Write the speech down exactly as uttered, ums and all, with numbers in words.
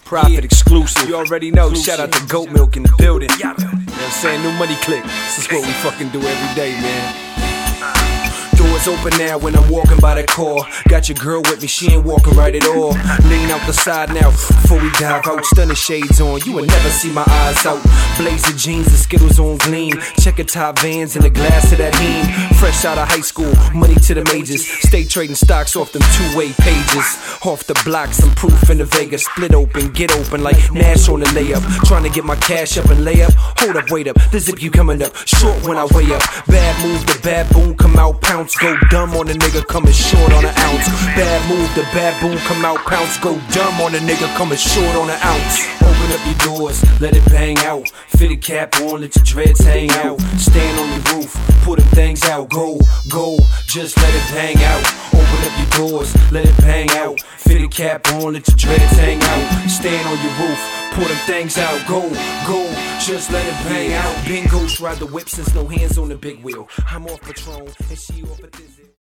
Profit exclusive. You already know. Shout out to Goat Milk in the building. You know what I'm saying? New Money Click. This is what we fucking do every day, man. Doors open now when I'm walking by the car. Got your girl with me, she ain't walking right at all. Lean out the side now before we dive out. Stunning shades on, you would never see my eyes out. Blazer jeans and Skittles on gleam. Checker top Vans and a glass of that Heen. Fresh out of high school, money to the majors. Stay trading stocks off them two-way pages. Off the blocks, I'm proof in the Vegas. Split open, get open like Nash on the layup. Trying to get my cash up and lay up. Hold up, wait up, the zip you coming up. Short when I weigh up. Bad move, the baboon come out, pounce. Go dumb on a nigga coming short on an ounce. Bad move, the baboon come out, pounce. Go dumb on a nigga coming short on an ounce. Open up your doors, let it bang out. Fit a cap on, let your dreads hang out. Stand on the roof, put them things out. Go, go, just let it bang out. Open up your doors, let it bang out. Fit a cap on, let your dreads hang out. Stand on your roof, put them things out. Go, go, just let it bang out. Bingos ride the whip since no hands on the big wheel. I'm off Patron and she off a dizzy.